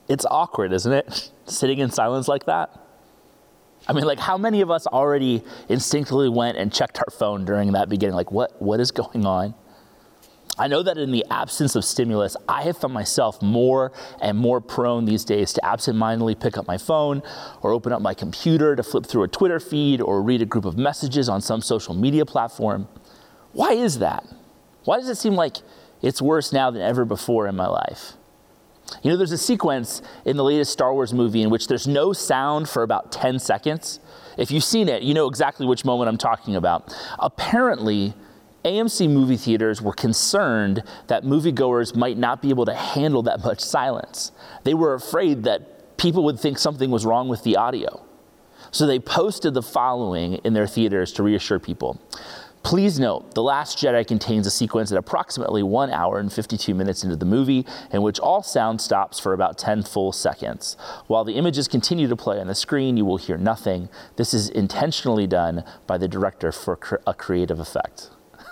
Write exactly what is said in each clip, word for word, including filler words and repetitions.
It's awkward, isn't it? Sitting in silence like that. I mean, like, how many of us already instinctively went and checked our phone during that beginning? Like, what, what is going on? I know that in the absence of stimulus, I have found myself more and more prone these days to absentmindedly pick up my phone or open up my computer to flip through a Twitter feed or read a group of messages on some social media platform. Why is that? Why does it seem like it's worse now than ever before in my life? You know, there's a sequence in the latest Star Wars movie in which there's no sound for about ten seconds. If you've seen it, you know exactly which moment I'm talking about. Apparently, A M C movie theaters were concerned that moviegoers might not be able to handle that much silence. They were afraid that people would think something was wrong with the audio. So they posted the following in their theaters to reassure people. Please note, The Last Jedi contains a sequence at approximately one hour and fifty-two minutes into the movie in which all sound stops for about ten full seconds. While the images continue to play on the screen, you will hear nothing. This is intentionally done by the director for cr- a creative effect.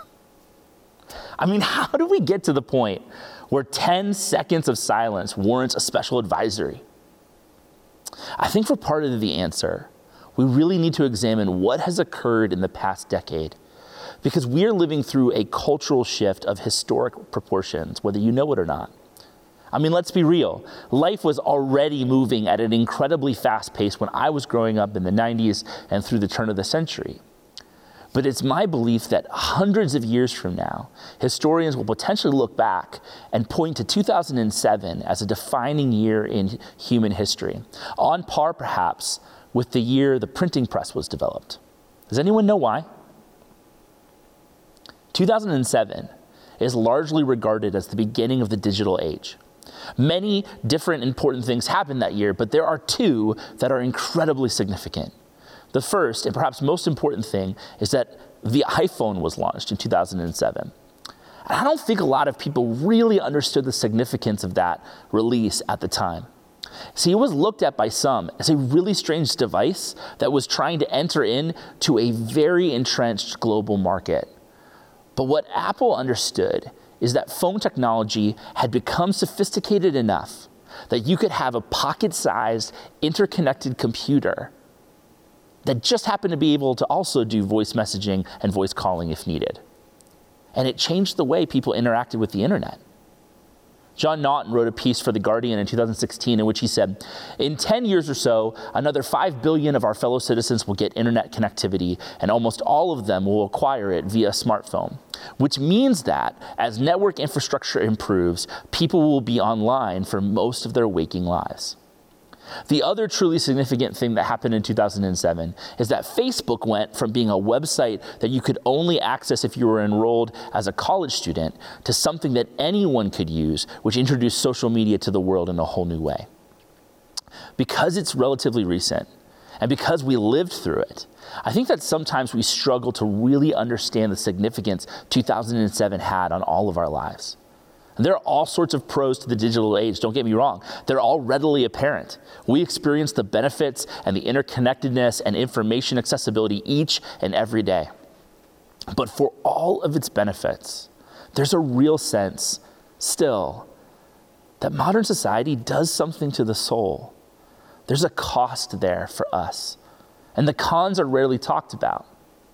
I mean, how do we get to the point where ten seconds of silence warrants a special advisory? I think for part of the answer, we really need to examine what has occurred in the past decade. Because we are living through a cultural shift of historic proportions, whether you know it or not. I mean, let's be real. Life was already moving at an incredibly fast pace when I was growing up in the nineties and through the turn of the century. But it's my belief that hundreds of years from now, historians will potentially look back and point to two thousand seven as a defining year in human history, on par perhaps with the year the printing press was developed. Does anyone know why? two thousand seven is largely regarded as the beginning of the digital age. Many different important things happened that year, but there are two that are incredibly significant. The first, and perhaps most important thing, is that the iPhone was launched in two thousand seven. And I don't think a lot of people really understood the significance of that release at the time. See, it was looked at by some as a really strange device that was trying to enter into a very entrenched global market. But what Apple understood is that phone technology had become sophisticated enough that you could have a pocket-sized, interconnected computer that just happened to be able to also do voice messaging and voice calling if needed. And it changed the way people interacted with the internet. John Naughton wrote a piece for The Guardian in two thousand sixteen in which he said, in ten years or so, another five billion of our fellow citizens will get internet connectivity, and almost all of them will acquire it via smartphone, which means that as network infrastructure improves, people will be online for most of their waking lives. The other truly significant thing that happened in two thousand seven is that Facebook went from being a website that you could only access if you were enrolled as a college student to something that anyone could use, which introduced social media to the world in a whole new way. Because it's relatively recent, and because we lived through it, I think that sometimes we struggle to really understand the significance two thousand seven had on all of our lives. And there are all sorts of pros to the digital age, don't get me wrong. They're all readily apparent. We experience the benefits and the interconnectedness and information accessibility each and every day. But for all of its benefits, there's a real sense still that modern society does something to the soul. There's a cost there for us, and the cons are rarely talked about.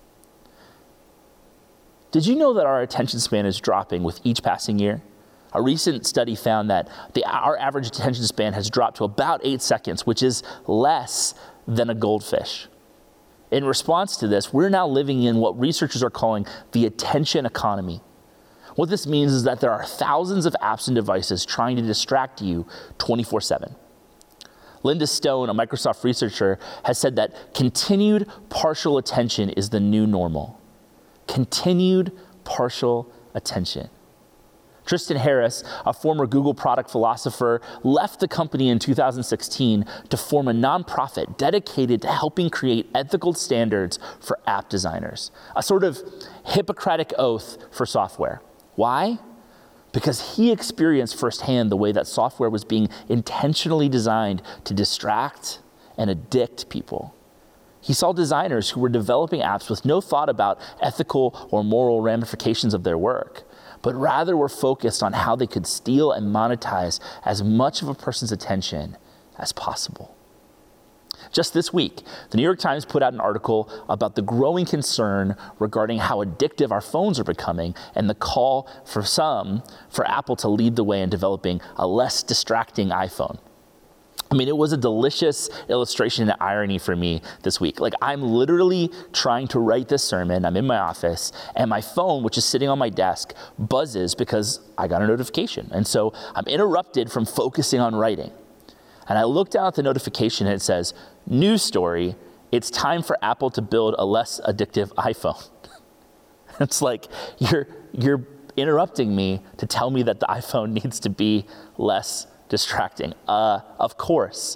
Did you know that our attention span is dropping with each passing year? A recent study found that the, our average attention span has dropped to about eight seconds, which is less than a goldfish. In response to this, we're now living in what researchers are calling the attention economy. What this means is that there are thousands of apps and devices trying to distract you twenty-four seven. Linda Stone, a Microsoft researcher, has said that continued partial attention is the new normal. Continued partial attention. Tristan Harris, a former Google product philosopher, left the company in two thousand sixteen to form a nonprofit dedicated to helping create ethical standards for app designers, a sort of Hippocratic oath for software. Why? Because he experienced firsthand the way that software was being intentionally designed to distract and addict people. He saw designers who were developing apps with no thought about ethical or moral ramifications of their work, but rather were focused on how they could steal and monetize as much of a person's attention as possible. Just this week, the New York Times put out an article about the growing concern regarding how addictive our phones are becoming and the call for some for Apple to lead the way in developing a less distracting iPhone. I mean, it was a delicious illustration and irony for me this week. Like, I'm literally trying to write this sermon. I'm in my office, and my phone, which is sitting on my desk, buzzes because I got a notification. And so I'm interrupted from focusing on writing. And I look down at the notification, and it says, "News story, it's time for Apple to build a less addictive iPhone." It's like, you're you're interrupting me to tell me that the iPhone needs to be less distracting. Uh, of course.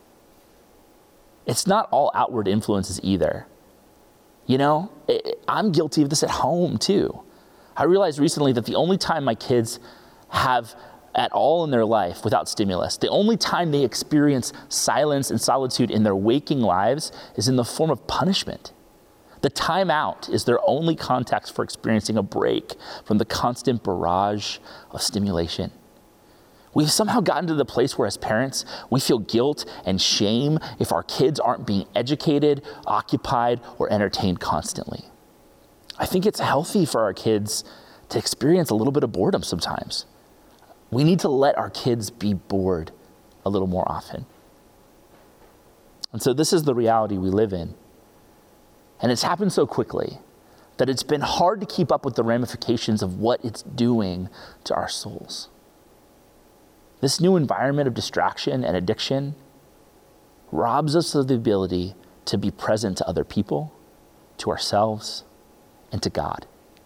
It's not all outward influences either. You know, it, I'm guilty of this at home too. I realized recently that the only time my kids have at all in their life without stimulus, the only time they experience silence and solitude in their waking lives is in the form of punishment. The time out is their only context for experiencing a break from the constant barrage of stimulation. We've somehow gotten to the place where as parents, we feel guilt and shame if our kids aren't being educated, occupied, or entertained constantly. I think it's healthy for our kids to experience a little bit of boredom sometimes. We need to let our kids be bored a little more often. And so this is the reality we live in. And it's happened so quickly that it's been hard to keep up with the ramifications of what it's doing to our souls. This new environment of distraction and addiction robs us of the ability to be present to other people, to ourselves, and to God.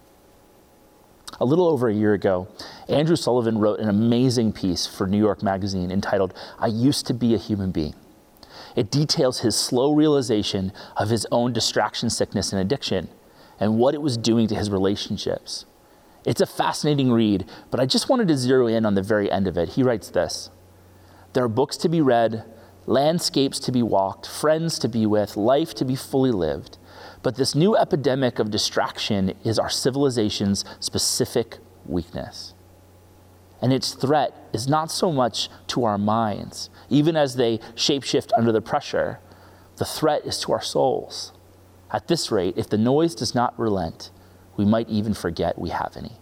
A little over a year ago, Andrew Sullivan wrote an amazing piece for New York Magazine entitled, "I Used to Be a Human Being." It details his slow realization of his own distraction sickness and addiction and what it was doing to his relationships. It's a fascinating read, but I just wanted to zero in on the very end of it. He writes this: "There are books to be read, landscapes to be walked, friends to be with, life to be fully lived. But this new epidemic of distraction is our civilization's specific weakness. And its threat is not so much to our minds, even as they shapeshift under the pressure. The threat is to our souls. At this rate, if the noise does not relent, we might even forget we have any."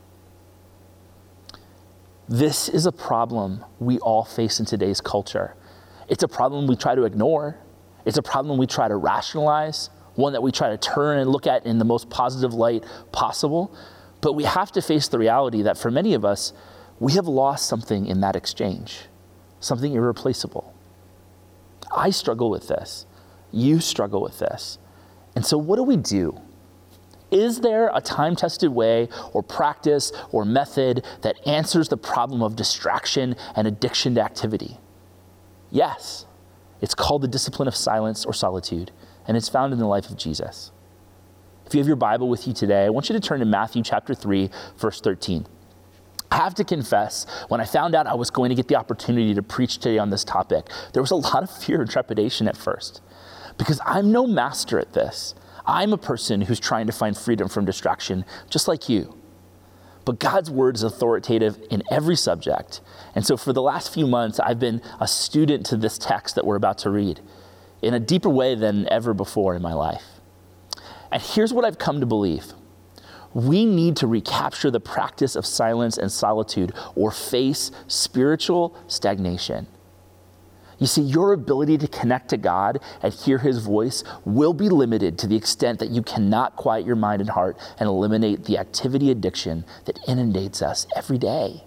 This is a problem we all face in today's culture. It's a problem we try to ignore. It's a problem we try to rationalize, one that we try to turn and look at in the most positive light possible. But we have to face the reality that for many of us, we have lost something in that exchange, something irreplaceable. I struggle with this. You struggle with this. And so what do we do? Is there a time-tested way or practice or method that answers the problem of distraction and addiction to activity? Yes. It's called the discipline of silence or solitude, and it's found in the life of Jesus. If you have your Bible with you today, I want you to turn to Matthew chapter three, verse thirteen. I have to confess, when I found out I was going to get the opportunity to preach today on this topic, there was a lot of fear and trepidation at first, because I'm no master at this. I'm a person who's trying to find freedom from distraction, just like you. But God's word is authoritative in every subject. And so for the last few months, I've been a student to this text that we're about to read in a deeper way than ever before in my life. And here's what I've come to believe. We need to recapture the practice of silence and solitude or face spiritual stagnation. You see, your ability to connect to God and hear his voice will be limited to the extent that you cannot quiet your mind and heart and eliminate the activity addiction that inundates us every day.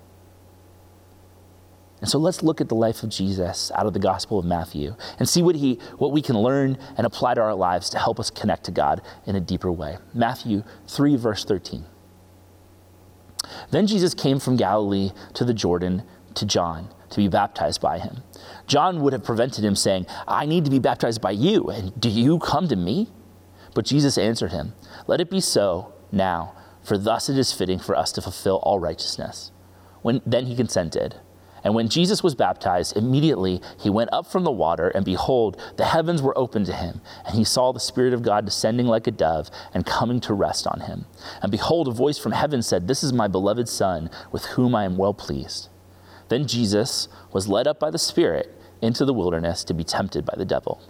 And so let's look at the life of Jesus out of the Gospel of Matthew and see what he, what we can learn and apply to our lives to help us connect to God in a deeper way. Matthew three, verse thirteen. Then Jesus came from Galilee to the Jordan to John to be baptized by him. John would have prevented him, saying, "I need to be baptized by you, and do you come to me?" But Jesus answered him, "Let it be so now, for thus it is fitting for us to fulfill all righteousness." When then he consented. And when Jesus was baptized, immediately he went up from the water, and behold, the heavens were opened to him, and he saw the Spirit of God descending like a dove and coming to rest on him. And behold, a voice from heaven said, "This is my beloved Son, with whom I am well pleased." Then Jesus was led up by the Spirit into the wilderness to be tempted by the devil.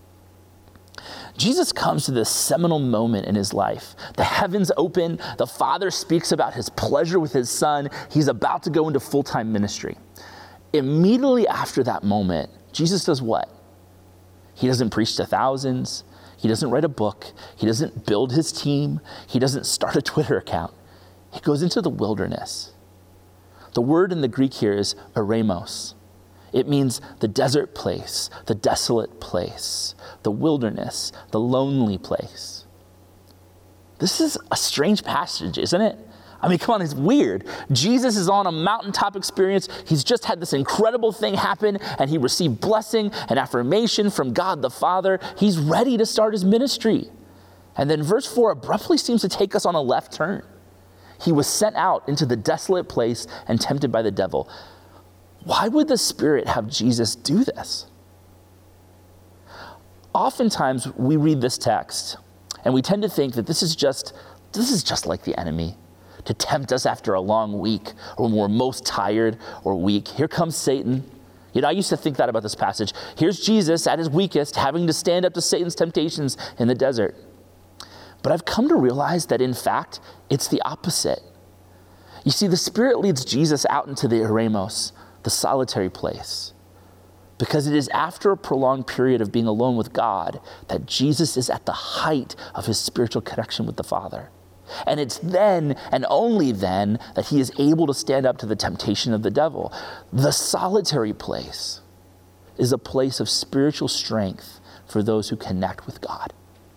Jesus comes to this seminal moment in his life. The heavens open, the Father speaks about his pleasure with his Son. He's about to go into full-time ministry. Immediately after that moment, Jesus does what? He doesn't preach to thousands. He doesn't write a book. He doesn't build his team. He doesn't start a Twitter account. He goes into the wilderness. The word in the Greek here is eremos. It means the desert place, the desolate place, the wilderness, the lonely place. This is a strange passage, isn't it? I mean, come on, it's weird. Jesus is on a mountaintop experience. He's just had this incredible thing happen, and he received blessing and affirmation from God the Father. He's ready to start his ministry. And then verse four abruptly seems to take us on a left turn. He was sent out into the desolate place and tempted by the devil. Why would the Spirit have Jesus do this? Oftentimes we read this text and we tend to think that this is just this is just like the enemy to tempt us after a long week or when we're most tired or weak. Here comes Satan. You know, I used to think that about this passage. Here's Jesus at his weakest, having to stand up to Satan's temptations in the desert. But I've come to realize that in fact, it's the opposite. You see, the Spirit leads Jesus out into the eremos, the solitary place, because it is after a prolonged period of being alone with God that Jesus is at the height of his spiritual connection with the Father. And it's then and only then that he is able to stand up to the temptation of the devil. The solitary place is a place of spiritual strength for those who connect with God.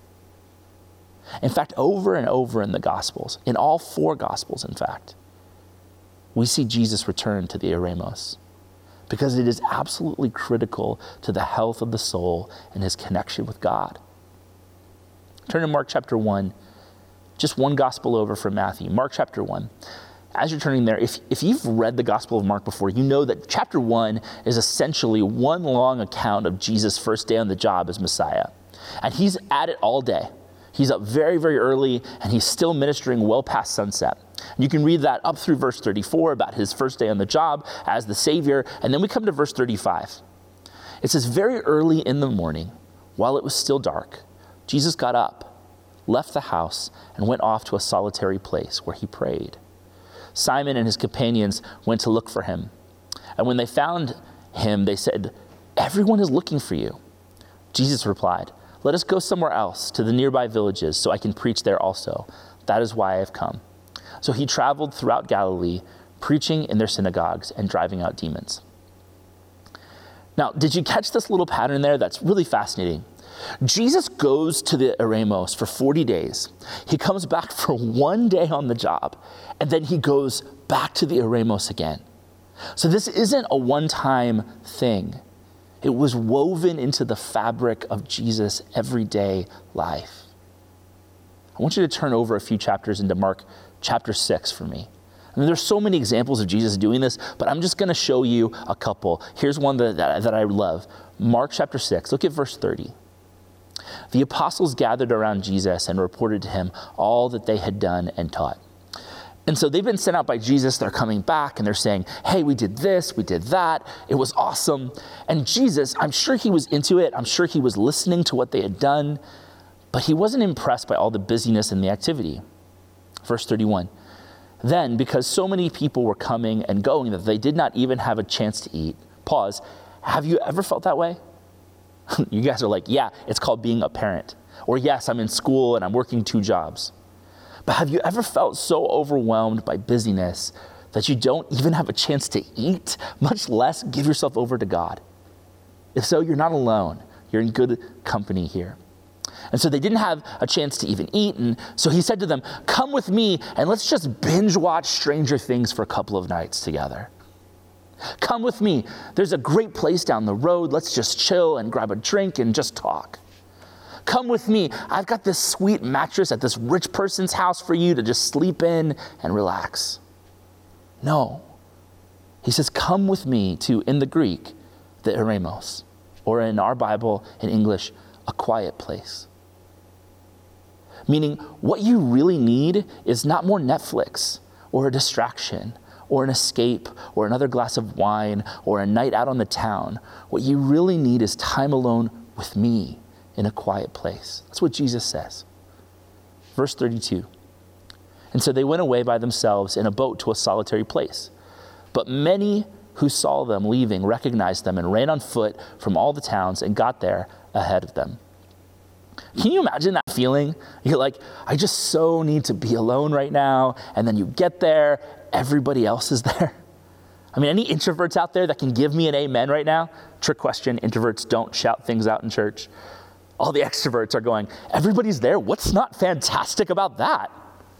In fact, over and over in the Gospels, in all four Gospels, in fact, we see Jesus return to the eremos because it is absolutely critical to the health of the soul and his connection with God. Turn to Mark chapter one, just one gospel over from Matthew. Mark chapter one. As you're turning there, if, if you've read the Gospel of Mark before, you know that chapter one is essentially one long account of Jesus' first day on the job as Messiah. And he's at it all day. He's up very, very early, and he's still ministering well past sunset. You can read that up through verse thirty-four about his first day on the job as the Savior, and then we come to verse thirty-five. It says, very early in the morning, while it was still dark, Jesus got up, left the house, and went off to a solitary place where he prayed. Simon and his companions went to look for him. And when they found him, they said, "Everyone is looking for you." Jesus replied, "Let us go somewhere else, to the nearby villages, so I can preach there also. That is why I have come." So he traveled throughout Galilee, preaching in their synagogues and driving out demons. Now, did you catch this little pattern there? That's really fascinating. Jesus goes to the eremos for forty days. He comes back for one day on the job, and then he goes back to the eremos again. So this isn't a one-time thing. It was woven into the fabric of Jesus' everyday life. I want you to turn over a few chapters into Mark chapter six for me. I mean, there's so many examples of Jesus doing this, but I'm just going to show you a couple. Here's one that, that, that I love. Mark chapter six, look at verse thirty. The apostles gathered around Jesus and reported to him all that they had done and taught. And so they've been sent out by Jesus. They're coming back and they're saying, hey, we did this, we did that. It was awesome. And Jesus, I'm sure he was into it. I'm sure he was listening to what they had done, but he wasn't impressed by all the busyness and the activity. Verse thirty-one, then because so many people were coming and going that they did not even have a chance to eat. Pause. Have you ever felt that way? You guys are like, yeah, it's called being a parent. Or yes, I'm in school and I'm working two jobs. But have you ever felt so overwhelmed by busyness that you don't even have a chance to eat, much less give yourself over to God? If so, you're not alone. You're in good company here. And so they didn't have a chance to even eat. And so he said to them, come with me and let's just binge watch Stranger Things for a couple of nights together. Come with me. There's a great place down the road. Let's just chill and grab a drink and just talk. Come with me. I've got this sweet mattress at this rich person's house for you to just sleep in and relax. No. He says, come with me to, in the Greek, the eremos, or in our Bible, in English, a quiet place. Meaning, what you really need is not more Netflix or a distraction or an escape or another glass of wine or a night out on the town. What you really need is time alone with me in a quiet place. That's what Jesus says. Verse thirty-two. And so they went away by themselves in a boat to a solitary place. But many who saw them leaving recognized them and ran on foot from all the towns and got there ahead of them. Can you imagine that feeling? You're like, I just so need to be alone right now. And then you get there, everybody else is there. I mean, any introverts out there that can give me an amen right now? Trick question, introverts don't shout things out in church. All the extroverts are going, everybody's there. What's not fantastic about that?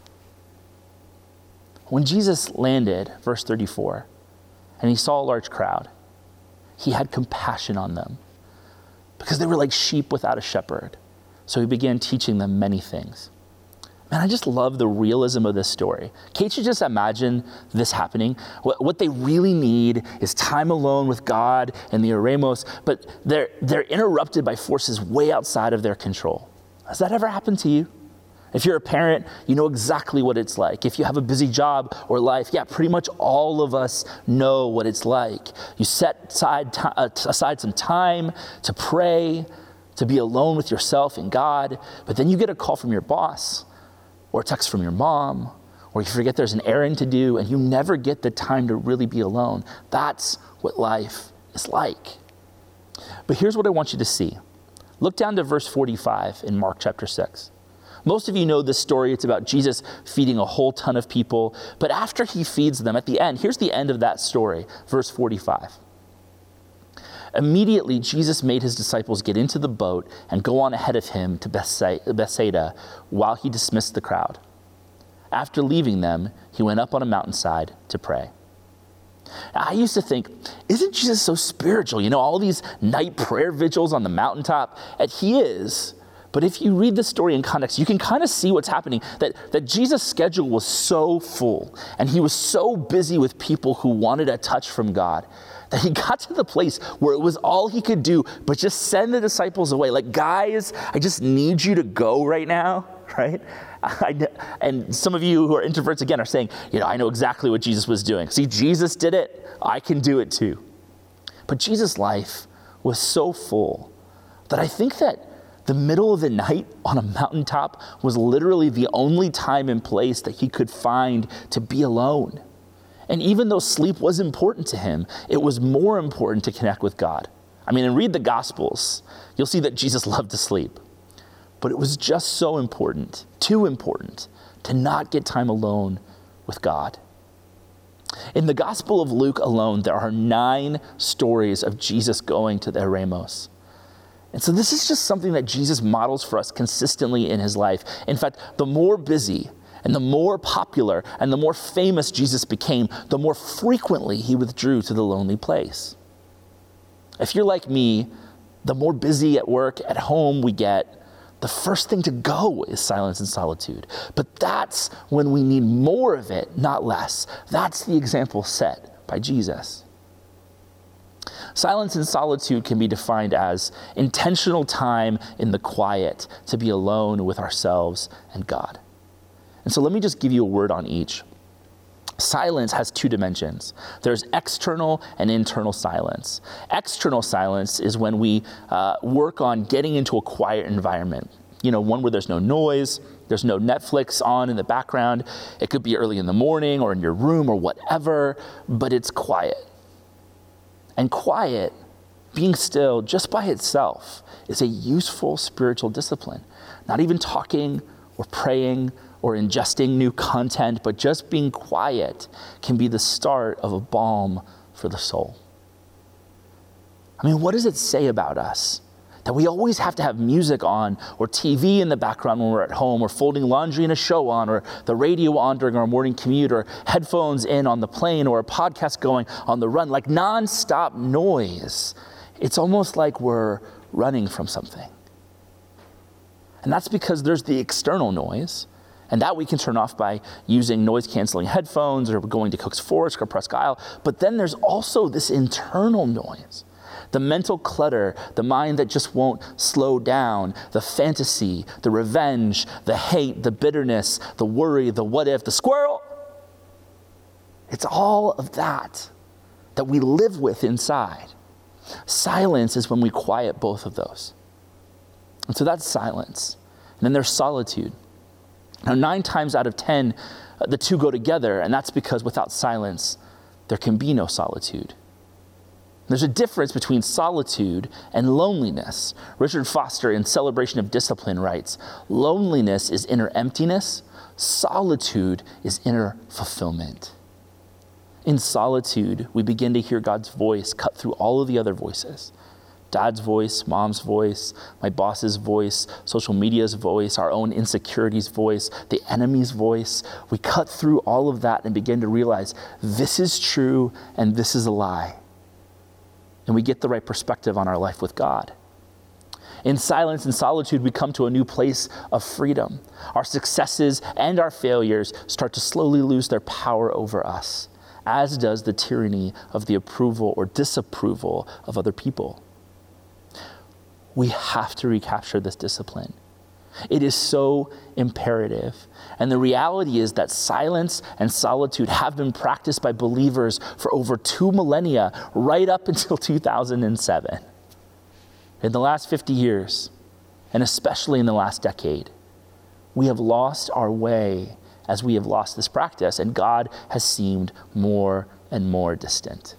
When Jesus landed, verse thirty-four, and he saw a large crowd, he had compassion on them because they were like sheep without a shepherd. So he began teaching them many things. Man, I just love the realism of this story. Can't you just imagine this happening? What, what they really need is time alone with God and the eremos, but they're, they're interrupted by forces way outside of their control. Has that ever happened to you? If you're a parent, you know exactly what it's like. If you have a busy job or life, yeah, pretty much all of us know what it's like. You set aside, t- uh, aside some time to pray, to be alone with yourself and God, but then you get a call from your boss or a text from your mom, or you forget there's an errand to do and you never get the time to really be alone. That's what life is like. But here's what I want you to see. Look down to verse forty-five in Mark chapter six. Most of you know this story. It's about Jesus feeding a whole ton of people. But after he feeds them, at the end, here's the end of that story, verse forty-five. Immediately, Jesus made his disciples get into the boat and go on ahead of him to Bethsaida while he dismissed the crowd. After leaving them, he went up on a mountainside to pray. Now, I used to think, isn't Jesus so spiritual? You know, all these night prayer vigils on the mountaintop. And he is. But if you read the story in context, you can kind of see what's happening, that, that Jesus' schedule was so full and he was so busy with people who wanted a touch from God that he got to the place where it was all he could do but just send the disciples away. Like, guys, I just need you to go right now, right? I, and some of you who are introverts, again, are saying, you know, I know exactly what Jesus was doing. See, Jesus did it. I can do it too. But Jesus' life was so full that I think that the middle of the night on a mountaintop was literally the only time and place that he could find to be alone. And even though sleep was important to him, it was more important to connect with God. I mean, and read the Gospels, you'll see that Jesus loved to sleep. But it was just so important, too important, to not get time alone with God. In the Gospel of Luke alone, there are nine stories of Jesus going to the eremos. And so this is just something that Jesus models for us consistently in his life. In fact, the more busy and the more popular and the more famous Jesus became, the more frequently he withdrew to the lonely place. If you're like me, the more busy at work, at home we get, the first thing to go is silence and solitude. But that's when we need more of it, not less. That's the example set by Jesus. Silence and solitude can be defined as intentional time in the quiet to be alone with ourselves and God. And so let me just give you a word on each. Silence has two dimensions. There's external and internal silence. External silence is when we uh, work on getting into a quiet environment. You know, one where there's no noise, there's no Netflix on in the background. It could be early in the morning or in your room or whatever, but it's quiet. And quiet, being still just by itself, is a useful spiritual discipline. Not even talking or praying or ingesting new content, but just being quiet can be the start of a balm for the soul. I mean, what does it say about us that we always have to have music on or T V in the background when we're at home, or folding laundry and a show on, or the radio on during our morning commute, or headphones in on the plane, or a podcast going on the run, like nonstop noise? It's almost like we're running from something. And that's because there's the external noise, And that we can turn off by using noise-canceling headphones or going to Cook's Forest or Presque Isle. But then there's also this internal noise, the mental clutter, the mind that just won't slow down, the fantasy, the revenge, the hate, the bitterness, the worry, the what if, the squirrel. It's all of that that we live with inside. Silence is when we quiet both of those. And so that's silence. And then there's solitude. Now, nine times out of ten, uh, the two go together, and that's because without silence, there can be no solitude. There's a difference between solitude and loneliness. Richard Foster in Celebration of Discipline writes, loneliness is inner emptiness, solitude is inner fulfillment. In solitude, we begin to hear God's voice cut through all of the other voices. Dad's voice, mom's voice, my boss's voice, social media's voice, our own insecurities' voice, the enemy's voice. We cut through all of that and begin to realize this is true and this is a lie. And we get the right perspective on our life with God. In silence and solitude, we come to a new place of freedom. Our successes and our failures start to slowly lose their power over us, as does the tyranny of the approval or disapproval of other people. We have to recapture this discipline. It is so imperative. And the reality is that silence and solitude have been practiced by believers for over two millennia, right up until two thousand seven. In the last fifty years, and especially in the last decade, we have lost our way as we have lost this practice, and God has seemed more and more distant.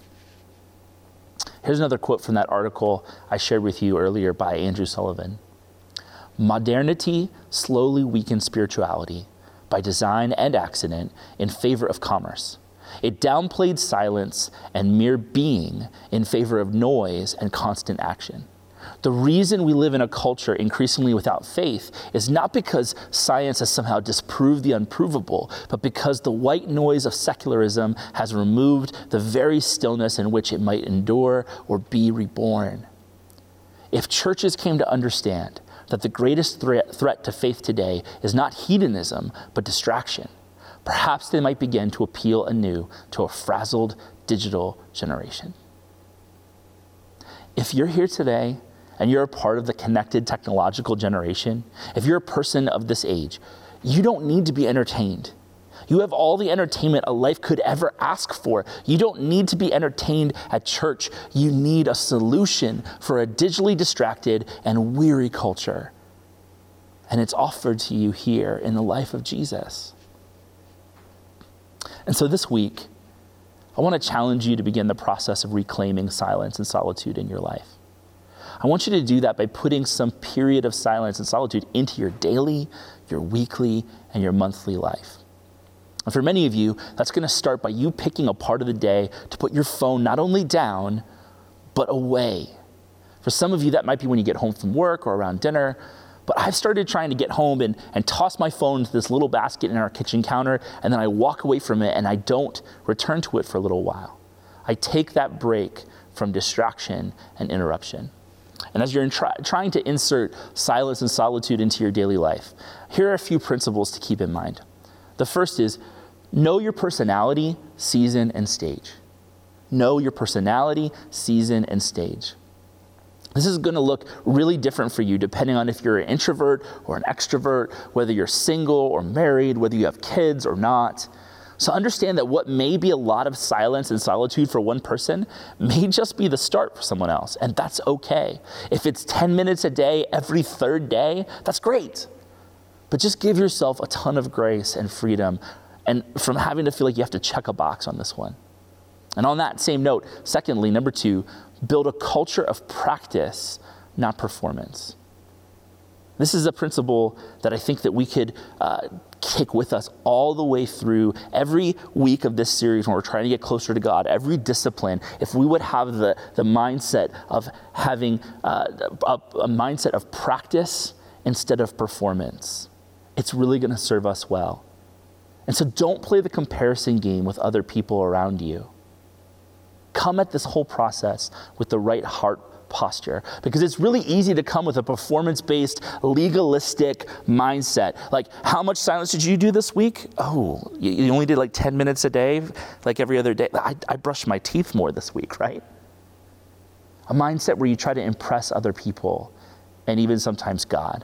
Here's another quote from that article I shared with you earlier by Andrew Sullivan. Modernity slowly weakens spirituality by design and accident in favor of commerce. It downplayed silence and mere being in favor of noise and constant action. The reason we live in a culture increasingly without faith is not because science has somehow disproved the unprovable, but because the white noise of secularism has removed the very stillness in which it might endure or be reborn. If churches came to understand that the greatest threat, threat to faith today is not hedonism, but distraction, perhaps they might begin to appeal anew to a frazzled digital generation. If you're here today and you're a part of the connected technological generation, if you're a person of this age, you don't need to be entertained. You have all the entertainment a life could ever ask for. You don't need to be entertained at church. You need a solution for a digitally distracted and weary culture. And it's offered to you here in the life of Jesus. And so this week, I want to challenge you to begin the process of reclaiming silence and solitude in your life. I want you to do that by putting some period of silence and solitude into your daily, your weekly, and your monthly life. And for many of you, that's going to start by you picking a part of the day to put your phone not only down, but away. For some of you, that might be when you get home from work or around dinner. But I've started trying to get home and, and toss my phone into this little basket in our kitchen counter, and then I walk away from it and I don't return to it for a little while. I take that break from distraction and interruption. And as you're in try, trying to insert silence and solitude into your daily life, here are a few principles to keep in mind. The first is, know your personality, season, and stage. Know your personality, season, and stage. This is going to look really different for you depending on if you're an introvert or an extrovert, whether you're single or married, whether you have kids or not. So understand that what may be a lot of silence and solitude for one person may just be the start for someone else, and that's okay. If it's ten minutes a day, every third day, that's great. But just give yourself a ton of grace and freedom and from having to feel like you have to check a box on this one. And on that same note, secondly, number two, build a culture of practice, not performance. This is a principle that I think that we could uh, take with us all the way through every week of this series when we're trying to get closer to God, every discipline. If we would have the, the mindset of having uh, a, a mindset of practice instead of performance, it's really going to serve us well. And so don't play the comparison game with other people around you. Come at this whole process with the right heart posture, because it's really easy to come with a performance-based, legalistic mindset. Like, how much silence did you do this week? Oh, you, you only did like ten minutes a day, like every other day. I, I brushed my teeth more this week, right? A mindset where you try to impress other people and even sometimes God.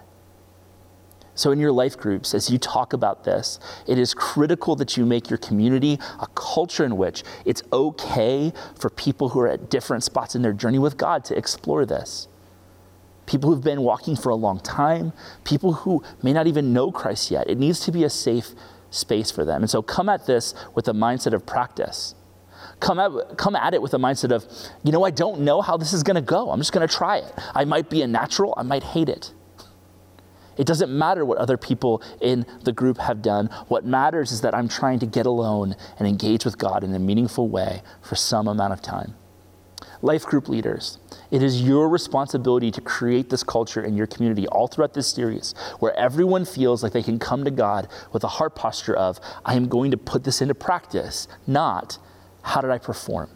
So in your life groups, as you talk about this, it is critical that you make your community a culture in which it's okay for people who are at different spots in their journey with God to explore this. People who've been walking for a long time, people who may not even know Christ yet. It needs to be a safe space for them. And so come at this with a mindset of practice. Come at, come at it with a mindset of, you know, I don't know how this is going to go. I'm just going to try it. I might be a natural. I might hate it. It doesn't matter what other people in the group have done. What matters is that I'm trying to get alone and engage with God in a meaningful way for some amount of time. Life group leaders, it is your responsibility to create this culture in your community all throughout this series where everyone feels like they can come to God with a heart posture of, I am going to put this into practice, not how did I perform?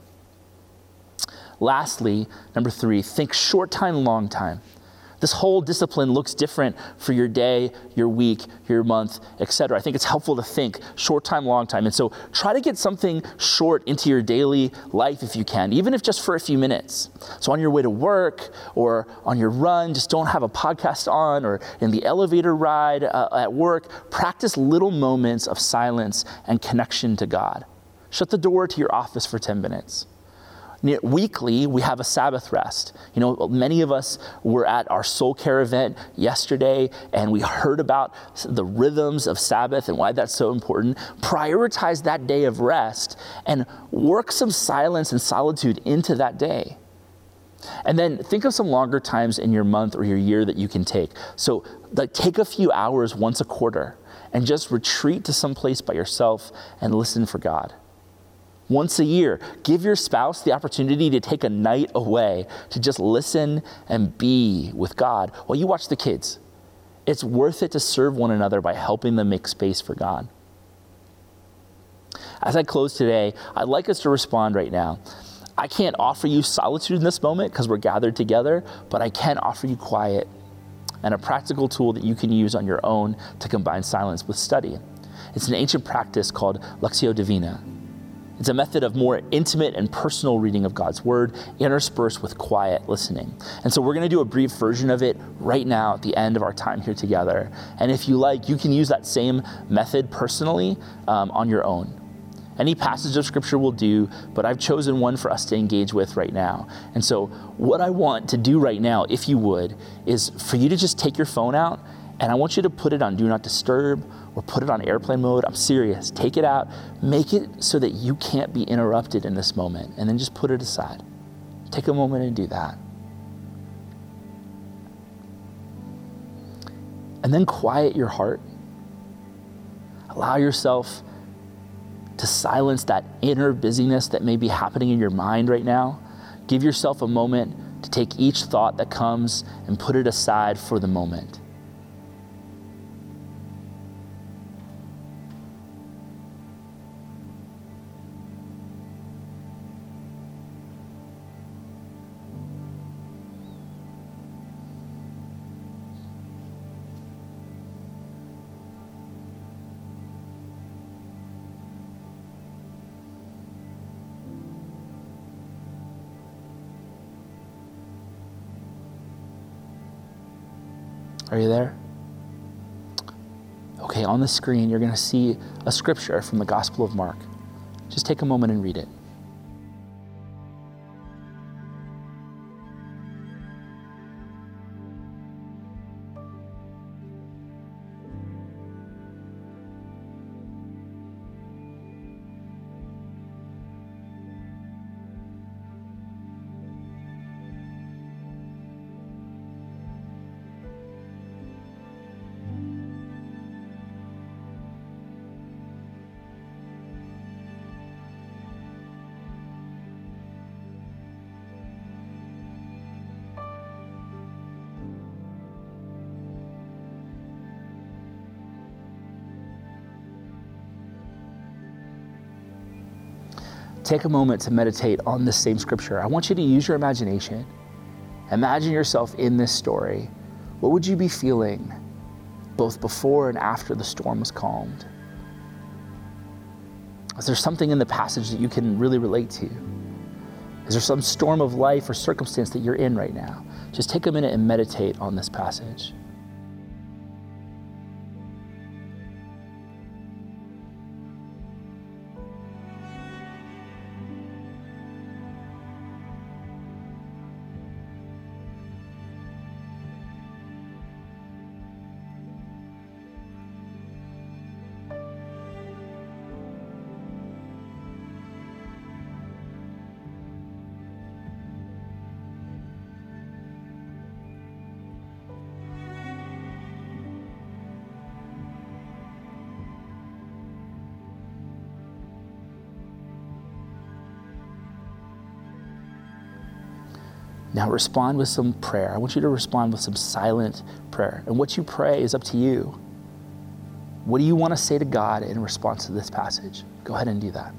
Lastly, number three, think short time, long time. This whole discipline looks different for your day, your week, your month, et cetera. I think it's helpful to think short time, long time. And so try to get something short into your daily life if you can, even if just for a few minutes. So on your way to work or on your run, just don't have a podcast on, or in the elevator ride uh, at work, practice little moments of silence and connection to God. Shut the door to your office for ten minutes. Weekly, we have a Sabbath rest. You know, many of us were at our soul care event yesterday, and we heard about the rhythms of Sabbath and why that's so important. Prioritize that day of rest and work some silence and solitude into that day. And then think of some longer times in your month or your year that you can take. So like take a few hours once a quarter and just retreat to some place by yourself and listen for God. Once a year, give your spouse the opportunity to take a night away to just listen and be with God while you watch the kids. It's worth it to serve one another by helping them make space for God. As I close today, I'd like us to respond right now. I can't offer you solitude in this moment because we're gathered together, but I can offer you quiet and a practical tool that you can use on your own to combine silence with study. It's an ancient practice called Lectio Divina. It's a method of more intimate and personal reading of God's word, interspersed with quiet listening. And so we're going to do a brief version of it right now at the end of our time here together. And if you like, you can use that same method personally um, on your own. Any passage of scripture will do, but I've chosen one for us to engage with right now. And so what I want to do right now, if you would, is for you to just take your phone out, and I want you to put it on Do Not Disturb or put it on airplane mode. I'm serious. Take it out. Make it so that you can't be interrupted in this moment, and then just put it aside. Take a moment and do that. And then quiet your heart. Allow yourself to silence that inner busyness that may be happening in your mind right now. Give yourself a moment to take each thought that comes and put it aside for the moment. Are you there? Okay, on the screen, you're going to see a scripture from the Gospel of Mark. Just take a moment and read it. Take a moment to meditate on this same scripture. I want you to use your imagination Imagine yourself in this story. What would you be feeling both before and after the storm was calmed? Is there something in the passage that you can really relate to? Is there some storm of life or circumstance that you're in right now? Just take a minute and meditate on this passage. Now respond with some prayer. I want you to respond with some silent prayer. And what you pray is up to you. What do you want to say to God in response to this passage? Go ahead and do that.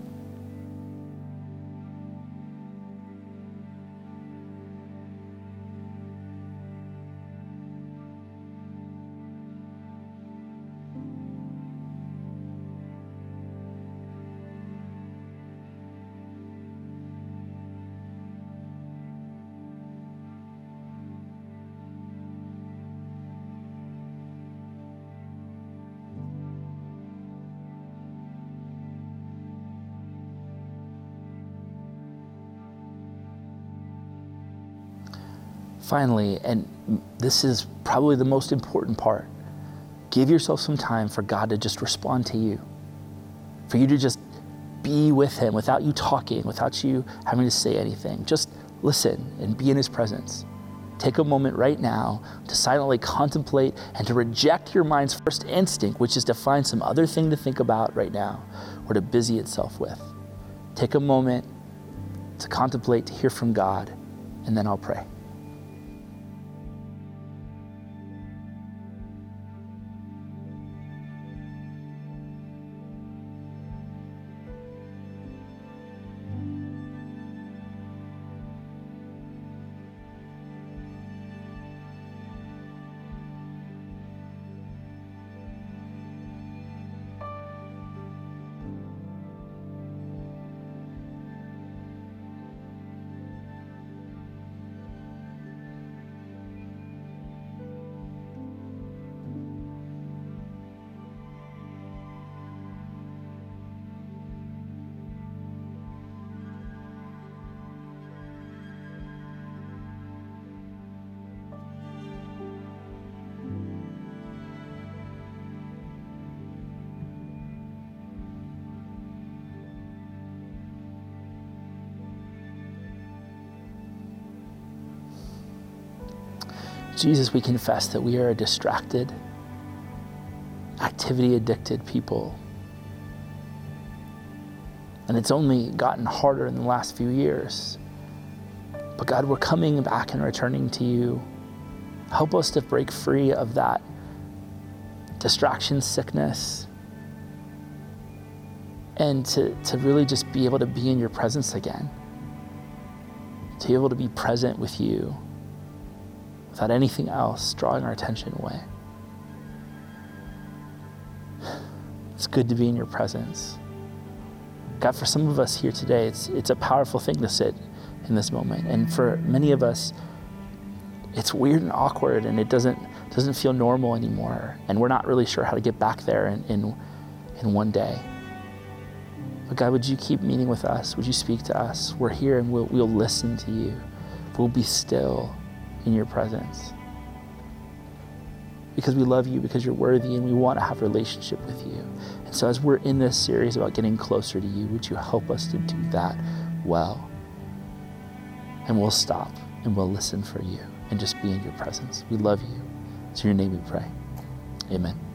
Finally, and this is probably the most important part, give yourself some time for God to just respond to you, for you to just be with him without you talking, without you having to say anything. Just listen and be in his presence. Take a moment right now to silently contemplate and to reject your mind's first instinct, which is to find some other thing to think about right now or to busy itself with. Take a moment to contemplate, to hear from God, and then I'll pray. Jesus, we confess that we are a distracted, activity-addicted people. And it's only gotten harder in the last few years. But God, we're coming back and returning to you. Help us to break free of that distraction sickness and to, to really just be able to be in your presence again. To be able to be present with you without anything else drawing our attention away. It's good to be in your presence. God, for some of us here today, it's it's a powerful thing to sit in this moment. And for many of us, it's weird and awkward and it doesn't doesn't feel normal anymore. And we're not really sure how to get back there in, in, in one day. But God, would you keep meeting with us? Would you speak to us? We're here and we'll, we'll listen to you. We'll be still in your presence. Because we love you, because you're worthy, and we want to have a relationship with you. And so as we're in this series about getting closer to you, would you help us to do that well? And we'll stop and we'll listen for you and just be in your presence. We love you. It's in your name we pray. Amen.